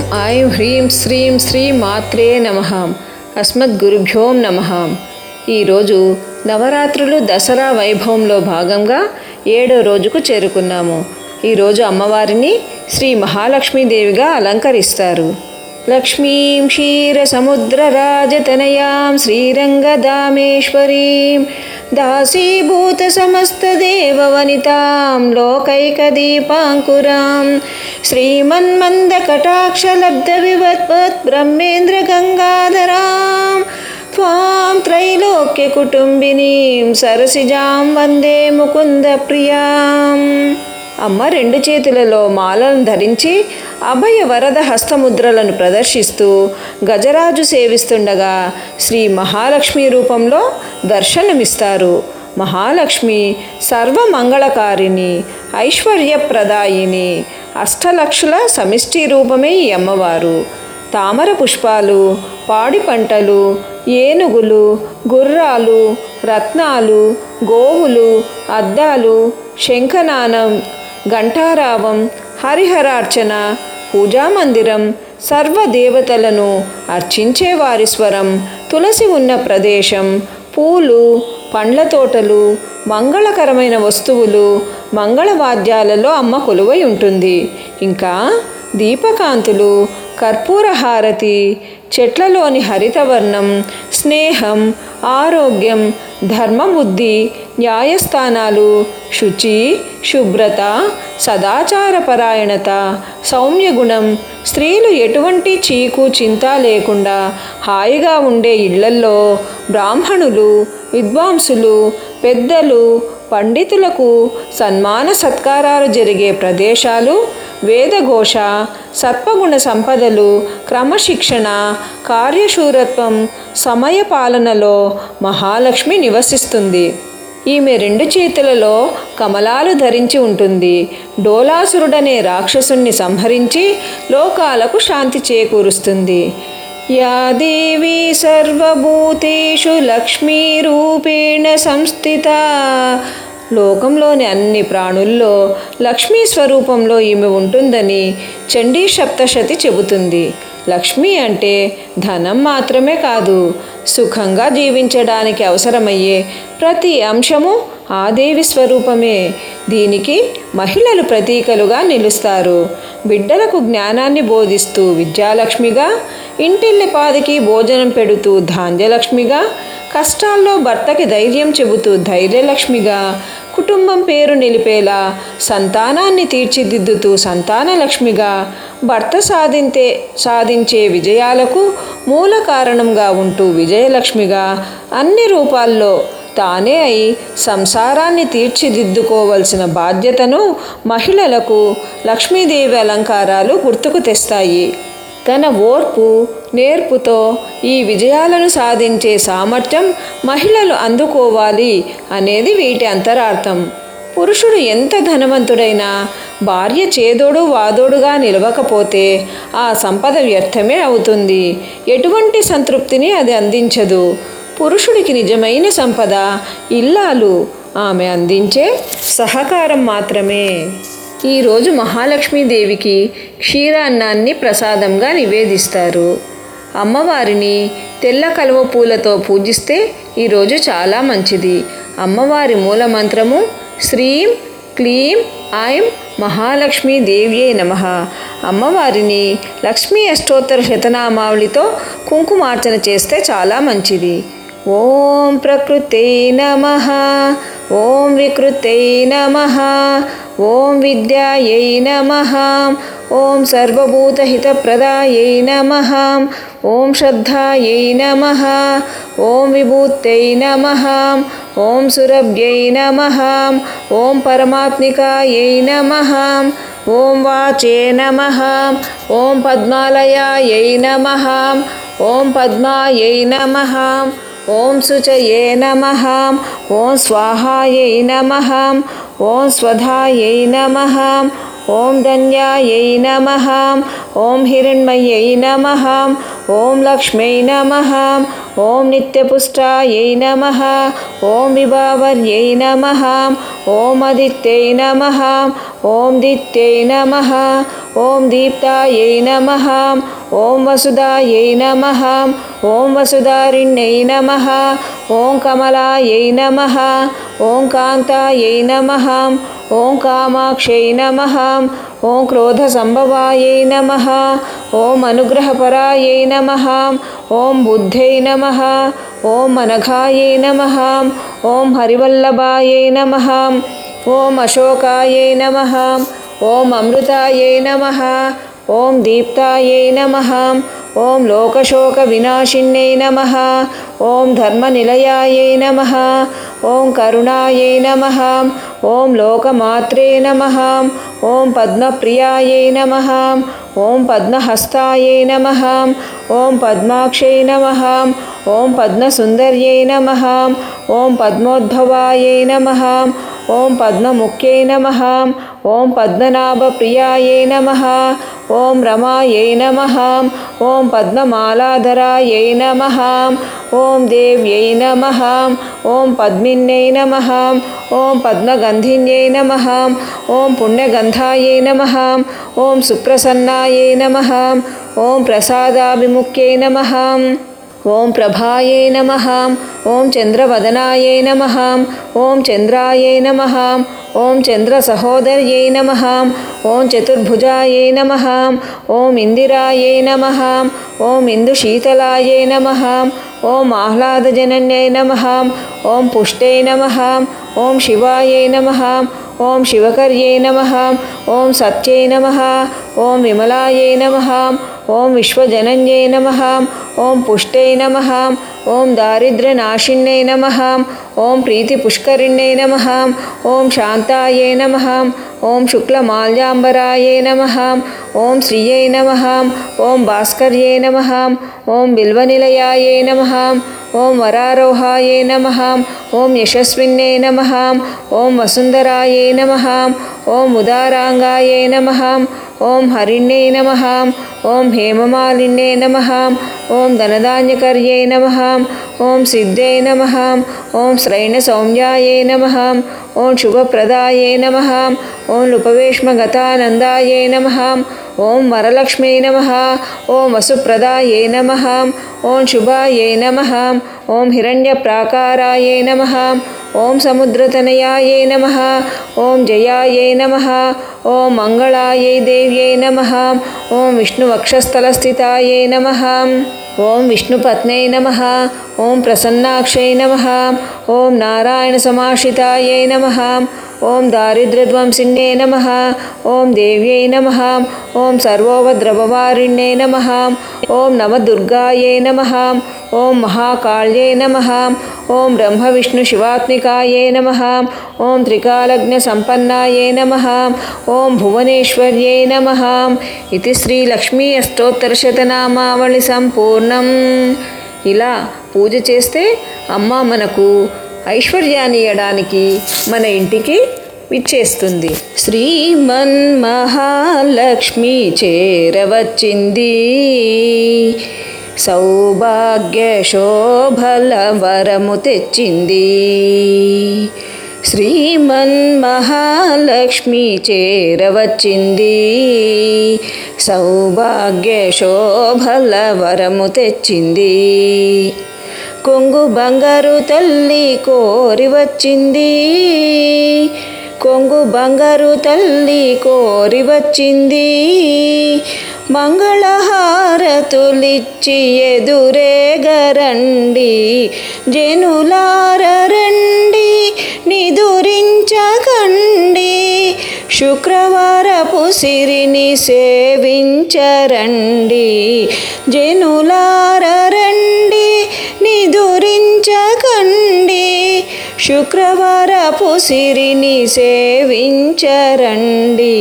ఐం హ్రీం శ్రీం శ్రీ మాత్రే నమః. అస్మద్గురుభ్యో నమః. ఈరోజు నవరాత్రులు దసరా వైభవంలో భాగంగా 7వ రోజుకు చేరుకున్నాము. ఈరోజు అమ్మవారిని శ్రీ మహాలక్ష్మీదేవిగా అలంకరిస్తారు. లక్ష్మీం క్షీరసముద్రరాజతనయాం శ్రీరంగదామేశ్వరీం దాసీభూత సమస్తదేవవనితాం లోకైకదీపాంకురాం శ్రీమన్మందకటాక్షలబ్ధవివద్వత్ బ్రహ్మేంద్రగంగాధరాం త్వాం త్రైలోక్యకుటుంబినీం సరసిజాం వందే ముకుందప్రియాం. అమ్మ 2 చేతులలో మాలను ధరించి అభయ వరద హస్తముద్రలను ప్రదర్శిస్తూ గజరాజు సేవిస్తుండగా శ్రీ మహాలక్ష్మి రూపంలో దర్శనమిస్తారు. మహాలక్ష్మి సర్వమంగళకారిణి, ఐశ్వర్యప్రదాయిని, అష్టలక్షల సమిష్టి రూపమే ఈ అమ్మవారు. తామర పుష్పాలు, పాడి పంటలు, ఏనుగులు, గుర్రాలు, రత్నాలు, గోవులు, అద్దాలు, శంఖనాదం, ఘంటారావం, హరిహరార్చన, పూజామందిరం, సర్వదేవతలను అర్చించే వారి స్వరం, తులసి ఉన్న ప్రదేశం, పూలు, పండ్ల తోటలు, మంగళకరమైన వస్తువులు, మంగళవాద్యాలలో అమ్మ కొలువై ఉంటుంది. ఇంకా దీపకాంతులు, కర్పూర హారతి, చెట్లలోని హరితవర్ణం, స్నేహం, ఆరోగ్యం, ధర్మబుద్ధి, న్యాయస్థానాలు, శుచి, శుభ్రత, సదాచారపరాయణత, సౌమ్యగుణం, స్త్రీలు ఎటువంటి చీకు చింత లేకుండా హాయిగా ఉండే ఇళ్లల్లో బ్రాహ్మణులు, విద్వాంసులు, పెద్దలు, పండితులకు సన్మాన సత్కారాలు జరిగే ప్రదేశాలు, వేదఘోష, సత్వగుణ సంపదలు, క్రమశిక్షణ, కార్యశూరత్వం, సమయపాలనలో మహాలక్ష్మి నివసిస్తుంది. ఈమె 2 చేతులలో కమలాలు ధరించి ఉంటుంది. డోలాసురుడనే రాక్షసుణ్ణి సంహరించి లోకాలకు శాంతి చేకూరుస్తుంది. యా దేవీ సర్వభూతేషు లక్ష్మీరూపేణ సంస్థితా. లోకంలోని అన్ని ప్రాణుల్లో లక్ష్మీ స్వరూపంలో ఈమె ఉంటుందని చండీ సప్తశతి చెబుతుంది. లక్ష్మి అంటే ధనం మాత్రమే కాదు, సుఖంగా జీవించడానికి అవసరమయ్యే ప్రతి అంశము ఆ దేవి స్వరూపమే. దీనికి మహిళలు ప్రతీకలుగా నిలుస్తారు. బిడ్డలకు జ్ఞానాన్ని బోధిస్తూ విద్యాలక్ష్మిగా, ఇంటిల్లిపాదికి భోజనం పెడుతూ ధాన్యలక్ష్మిగా, కష్టాల్లో భర్తకి ధైర్యం చెబుతూ ధైర్యలక్ష్మిగా, కుటుంబం పేరు నిలిపేలా సంతానాన్ని తీర్చిదిద్దుతూ సంతానలక్ష్మిగా, భర్త సాధించే విజయాలకు మూల కారణంగా ఉంటూ విజయలక్ష్మిగా, అన్ని రూపాల్లో తానే అయి సంసారాన్ని తీర్చిదిద్దుకోవలసిన బాధ్యతను మహిళలకు లక్ష్మీదేవి అలంకారాలు గుర్తుకు తెస్తాయి. తన ఓర్పు, నేర్పుతో ఈ విజయాలను సాధించే సామర్థ్యం మహిళలు అందుకోవాలి అనేది వీటి అంతరార్థం. పురుషుడు ఎంత ధనవంతుడైనా భార్య చేదోడు వాదోడుగా నిలవకపోతే ఆ సంపద వ్యర్థమే అవుతుంది. ఎటువంటి సంతృప్తిని అది అందించదు. పురుషుడికి నిజమైన సంపద ఇల్లాలు, ఆమె అందించే సహకారం మాత్రమే. ఈరోజు మహాలక్ష్మీదేవికి క్షీరాన్నాన్ని ప్రసాదంగా నివేదిస్తారు. అమ్మవారిని తెల్ల కలువ పూలతో పూజిస్తే ఈరోజు చాలా మంచిది. అమ్మవారి మూలమంత్రము శ్రీం క్లీం ఐం మహాలక్ష్మీదేవ్యై నమః. అమ్మవారిని లక్ష్మీ అష్టోత్తర శతనామావళితో కుంకుమార్చన చేస్తే చాలా మంచిది. ఓం ప్రకృతే నమః, ఓం వికృతే నమః, ఓం విద్యాయై నమః, ఓం సర్వభూతహితప్రదాయై నమః, ఓం శ్రద్ధాయై నమః, ఓం విభూత్యై నమః, ఓం సురభ్యై నమః, ఓం పరమాత్మికాయై నమః, ఓం వాచే నమః, ఓం పద్మాలయాయై నమః, ఓం పద్మాయై నమః, ఓం శుచయే నమః, ఓం స్వాహాయై నమః, ఓం స్వధాయై నమః, ఓం ధన్యాయై నమః, ఓం హిరణ్మయ్యై నమః, ఓం లక్ష్మై నమః, ఓం నిత్యపుష్టాయై నమః, ఓం విభావర్యై నమః, ఓం అదిత్యై నమః ఓం దిత్యై నమః ఓం దీప్తాయై నమః ఓం వసుదాయై నమః ఓం వసుధారిణ్యై నమః ఓం కమలాయై నమః ఓం కాంతాయై నమః ఓం కామాక్షై నమః ఓం క్రోధసంభవాయై నమః ఓం అనుగ్రహపరాయై నమః ఓం బుద్ధై నమః ఓం అనఘాయై నమః ఓం హరివల్లభాయై నమః ఓం అశోకాయై నమః ఓం అమృతాయై నమః ఓం దీప్తాయై నమః ఓం లోకశోక వినాశిన్యై నమః ఓం ధర్మనిలయాయై నమః ఓం కరుణాయై నమః ఓం లోకమాత్రే నమః ఓం పద్మప్రియాయై నమః ఓం పద్మహస్తాయై నమః ఓం పద్మాక్షై నమః ఓం పద్మసుందర్యై నమః ఓం పద్మోద్భవాయై నమః ఓం పద్మముఖ్యై నమః ఓం పద్మనాభప్రియాయై నమః ఓం రమాయై నమః ఓం పద్మమాలాధరాయై నమః ఓం దేవ్యై నమః ఓం పద్మిన్యై నమః ఓం పద్మగంధిన్యై నమః ఓం పుణ్యగంధాయై నమః ఓం సుప్రసన్నాయై నమః ఓం ప్రసాదాభిముఖ్యై నమః ఓం ప్రభాయై నమః ఓం చంద్రవదనాయై నమః ఓం చంద్రాయై నమః ఓం చంద్రసహోదర్యై నమః ఓం చతుర్భుజాయై నమః ఓం ఇందిరాయై నమః ఓం ఇందుశీతలాయై నమః ఓం ఆహ్లాదజనన్యై నమః ఓం పుష్టై నమః ఓం శివాయై నమః ఓం శివకర్యై నమః ఓం సత్యై నమః ఓం విమలాయై నమః ఓం విశ్వజనన్యై నమః ఓం పుష్టై నమః ఓం దారిద్ర్యనాశిన్యై నమః ఓం ప్రీతిపుష్కరిణ్యై నమః ఓం శాంతాయై నమః ఓం శుక్లమాల్యాంబరాయై నమః ఓం శ్రియై నమః ఓం భాస్కర్యై నమః ఓం బిల్వనిలయాయై నమః ఓం వరారోహాయై నమః ఓం యశస్విన్యై నమః ఓం వసుంధరాయై నమః ఓం ఉదారాంగాయై నమః ఓం హరిణ్యై నమః ఓం హేమమాలిన్యై నమః ఓం ధనధాన్యకర్యై నమః ఓం సిద్ధై నమః ఓం శ్రైణసౌమ్యాయై నమః ఓం శుభప్రదాయై నమః ఓం లుపవేష్మగతానందాయై నమః ఓం వరలక్ష్మై నమః ఓం వసుప్రదాయై నమః ఓం శుభాయై నమః ఓం హిరణ్యప్రాకారాయై నమః ఓం సముద్రతనయాయై నమః ఓం జయాయై నమః ఓం మంగళాయై దేవ్యై నమః ఓం విష్ణువక్షస్థలస్థితాయై నమః ఓం విష్ణుపత్న్యై నమః ఓం ప్రసన్నాక్షై నమః ఓం నారాయణసమాశ్రితాయై నమః ఓం దారిద్ర్యధ్వంసిన్యై నమః ఓం దేవ్యై నమః ఓం సర్వోపద్రవవారిణ్యై నమః ఓం నవదుర్గాయై నమః ఓం మహాకాళ్యై నమః ఓం బ్రహ్మవిష్ణు శివాత్మికాయై నమః ఓం త్రికాలజ్ఞసంపన్నాయై నమః ఓం భువనేశ్వర్యై నమః ఇది శ్రీ లక్ష్మీ అష్టోత్తరశతనామావళి సంపూర్ణం. ఇలా పూజ చేస్తే అమ్మ మనకు ఐశ్వర్యాన్ని ఇవ్వడానికి మన ఇంటికి విచ్చేస్తుంది. శ్రీమన్మహాలక్ష్మి చేరవచ్చింది, సౌభాగ్య శోభల వరము తెచ్చింది. శ్రీమన్మహాలక్ష్మి చేరవచ్చింది, సౌభాగ్య శోభల వరము తెచ్చింది. కొంగు బంగారు తల్లి కోరి వచ్చింది, కొంగు బంగారు తల్లి కోరి వచ్చింది. మంగళహారతులిచ్చి ఎదురేగరండి, జనులార రండి నిదురించకండి. శుక్రవారపు సిరిని సేవించరండి, జనులార రండి నిదురించకండి. శుక్రవారపు సిరిని సేవించరండి.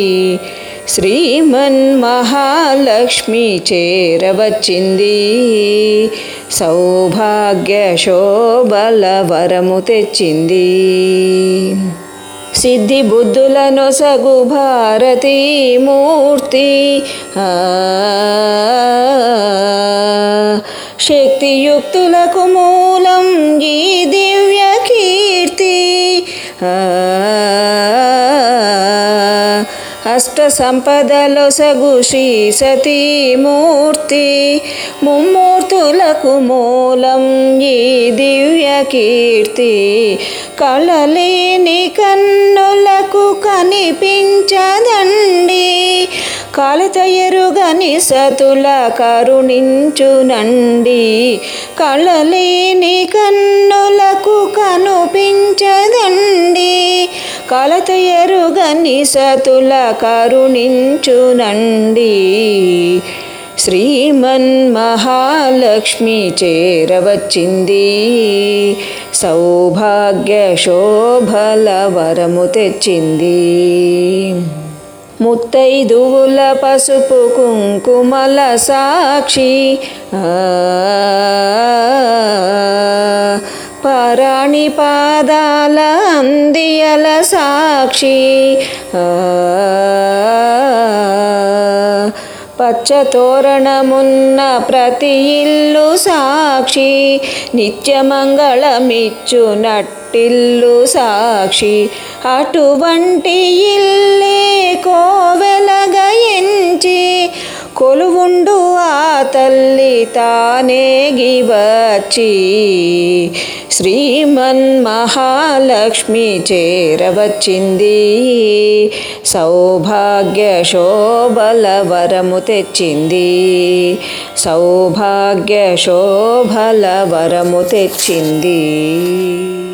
శ్రీమన్మహాలక్ష్మి చేరవచ్చింది, సౌభాగ్య శోభల వరము తెచ్చింది. సిద్ధి బుద్ధులనొసగు భారతీ మూర్తి, శక్తియుక్తులకు మూలం ఈ దివ్య కీర్తి. అష్ట సంపదలొసగు శ్రీ సతీమూర్తి ముమ్మూర్తులకు మూలం ఈ దివ్య కీర్తి కళలేని కన్నులకు కనిపించదండి కలత ఎరుగని సతుల కరుణించునండి కళలేని కన్నులకు కనిపించదండి కలత ఎరుగని సతుల కరుణించునండి శ్రీమన్ మహాలక్ష్మి చేరవచ్చింది సౌభాగ్య శోభల వరము తెచ్చింది ముత్తైదువుల పసుపు కుంకుమల సాక్షి పరాణి పాదాల అందియల సాక్షి పచ్చతోరణమున్న ప్రతి ఇల్లు సాక్షి నిత్యమంగళమిచ్చు నట్టిల్లు సాక్షి అటువంటి ఇల్లే కోవెలగా ఎంచి కొలువుండు ఆ తల్లి తానేగి వచ్చి శ్రీమన్ మహాలక్ష్మి చేరవచ్చింది సౌభాగ్య శోభల వరము తెచ్చింది సౌభాగ్య శోభల వరము తెచ్చింది